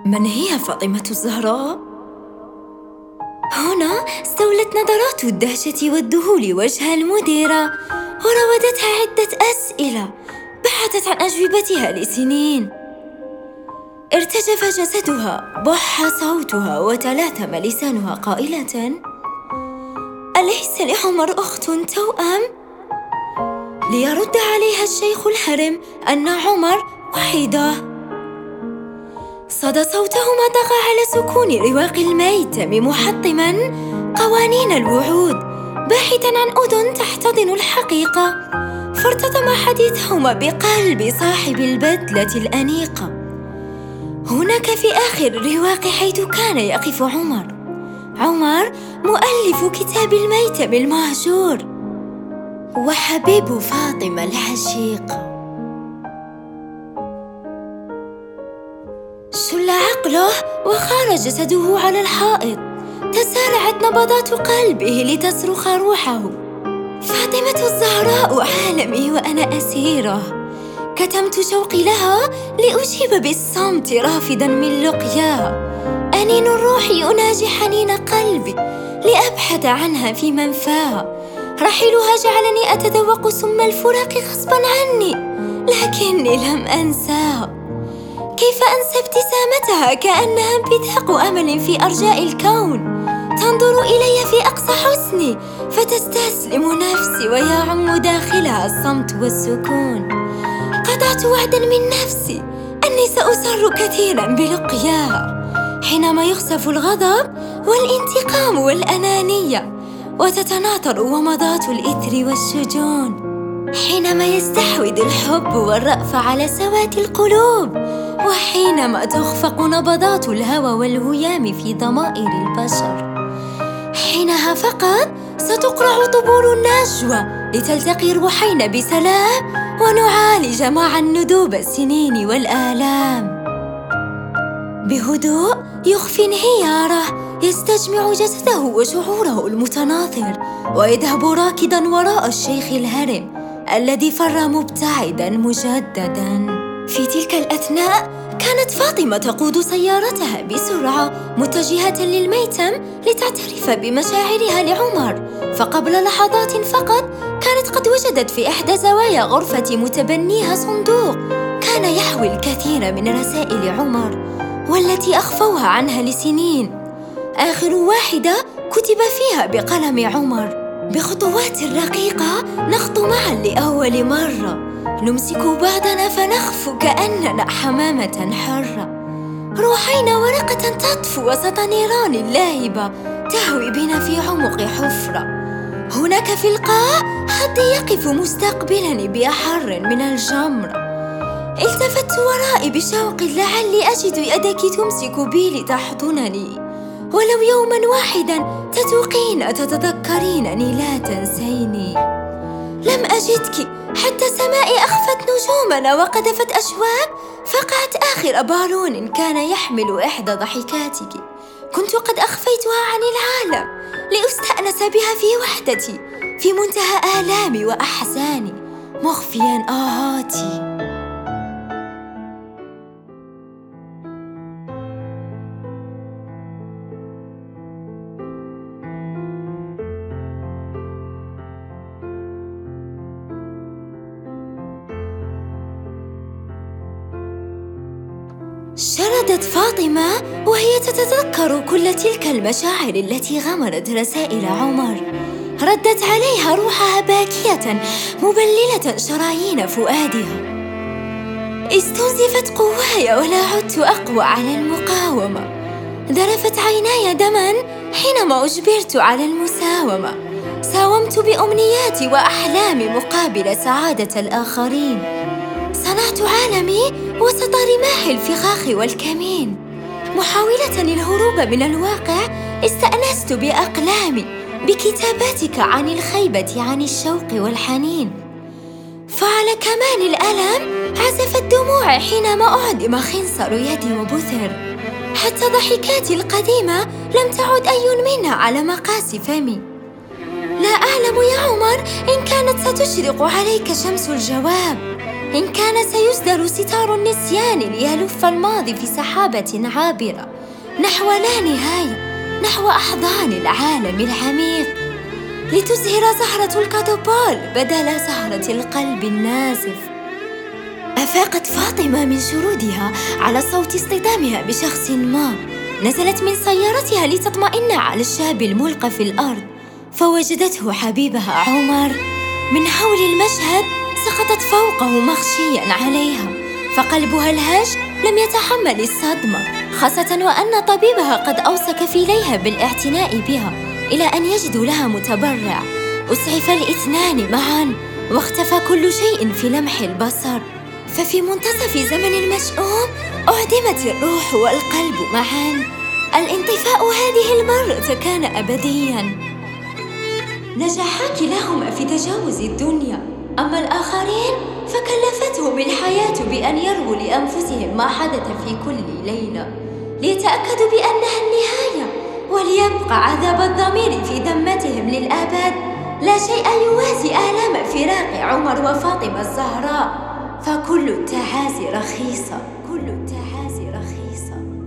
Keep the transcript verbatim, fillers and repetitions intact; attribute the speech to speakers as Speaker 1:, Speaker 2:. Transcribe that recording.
Speaker 1: من هي فاطمة الزهراء؟ هنا استولت نظرات الدهشة والذهول وجه المديرة، وراودتها عدة أسئلة بحثت عن أجوبتها لسنين. ارتجف جسدها، بح صوتها، وتلاثم لسانها قائلة: أليس لعمر أخت توأم؟ ليرد عليها الشيخ الهرم أن عمر وحيدة. صدى صوتهما طغى على سكون رواق الميتم، محطماً قوانين الوعود، باحثاً عن أذن تحتضن الحقيقة. فارتطم حديثهما بقلب صاحب البدلة الأنيقة. هناك في آخر الرواق حيث كان يقف عمر، عمر مؤلف كتاب الميتم المهجور وحبيب فاطمة العشيقة. شل عقله وخار جسده على الحائط، تسارعت نبضات قلبه لتصرخ روحه: فاطمة الزهراء عالمي وأنا أسيرة. كتمت شوقي لها لأجيب بالصمت رافضاً من لقياها. أنين الروح يناجي حنين قلبي لأبحث عنها في منفاها. رحيلها جعلني أتذوق سم الفراق غصباً عني، لكني لم أنساها. كيف أنسى ابتسامتها كأنها انبثاق أمل في أرجاء الكون، تنظر إلي في أقصى حسني فتستسلم نفسي ويعم داخلها الصمت والسكون. قطعت وعداً من نفسي أني سأسر كثيراً بلقياها حينما يخسف الغضب والانتقام والأنانية، وتتناثر ومضات الإثر والشجون، حينما يستحوذ الحب والرأف على سواد القلوب، وحينما تخفق نبضات الهوى والهيام في ضمائر البشر. حينها فقط ستقرع طبول النجوى لتلتقي الروحين بسلام، ونعالج معا ندوب السنين والآلام. بهدوء يخفي انهياره، يستجمع جسده وشعوره المتناثر، ويذهب راكضاً وراء الشيخ الهرم الذي فر مبتعداً مجدداً. في تلك الأثناء كانت فاطمة تقود سيارتها بسرعة متجهة للميتم لتعترف بمشاعرها لعمر. فقبل لحظات فقط كانت قد وجدت في إحدى زوايا غرفة متبنيها صندوق كان يحوي الكثير من رسائل عمر، والتي أخفوها عنها لسنين. آخر واحدة كتب فيها بقلم عمر: بخطوات رقيقة نخطو معا لأول مرة، نمسك بعضنا فنخفو كأننا حمامة حرة، روحين ورقة تطفو وسط نيران لاهبة تهوي بنا في عمق حفرة. هناك في القاع حد يقف مستقبلني بأحر من الجمرة. التفت ورائي بشوق لعلي أجد يدك تمسك بي لتحضنني، ولو يوماً واحداً تتوقين تتذكرينني لا تنسيني. لم أجدك حتى سمائي أخفت نجومنا وقذفت أشواك، فقعت آخر بالون كان يحمل إحدى ضحكاتك. كنت قد أخفيتها عن العالم لأستأنس بها في وحدتي، في منتهى آلامي وأحزاني، مخفياً آهاتي. شردت فاطمة وهي تتذكر كل تلك المشاعر التي غمرت رسائل عمر. ردت عليها روحها باكية مبللة شرايين فؤادها. استنزفت قواي ولا عدت أقوى على المقاومة. ذرفت عيناي دماً حينما أجبرت على المساومة. ساومت بأمنياتي وأحلامي مقابل سعادة الآخرين. صنعت عالمي وسط رماح الفخاخ والكمين. محاولة الهروب من الواقع استأنست بأقلامي، بكتاباتك عن الخيبة عن الشوق والحنين. فعلى كمان الألم عزفت دموعي حينما أعدم خنصر يدي وبثر. حتى ضحكاتي القديمة لم تعد أي منها على مقاس فمي. لا أعلم يا عمر إن كانت ستشرق عليك شمس الجواب، إن كان سيسدل ستار النسيان ليلف الماضي في سحابة عابرة نحو لا نهاية، نحو أحضان العالم العميق، لتزهر زهرة الكادوبال بدل زهرة القلب النازف. أفاقت فاطمة من شرودها على صوت اصطدامها بشخص ما. نزلت من سيارتها لتطمئن على الشاب الملقى في الأرض، فوجدته حبيبها عمر. من هول المشهد سقطت فوقه مغشياً عليها، فقلبها الهش لم يتحمل الصدمة، خاصة وأن طبيبها قد أوصى كفيليها بالاعتناء بها إلى أن يجدوا لها متبرع. أسعف الاثنان معاً واختفى كل شيء في لمح البصر، ففي منتصف زمن المشؤوم أعدمت الروح والقلب معاً. الانطفاء هذه المرة كان أبدياً. نجحا كلاهما في تجاوز الدنيا، أما الآخرين فكلفتهم الحياة بأن يروا لأنفسهم ما حدث في كل ليلة ليتأكدوا بأنها النهاية، وليبقى عذاب الضمير في ذمتهم للأبد. لا شيء يوازي آلام فراق عمر وفاطمة الزهراء، فكل التعازي رخيصة، كل التعازي رخيصة.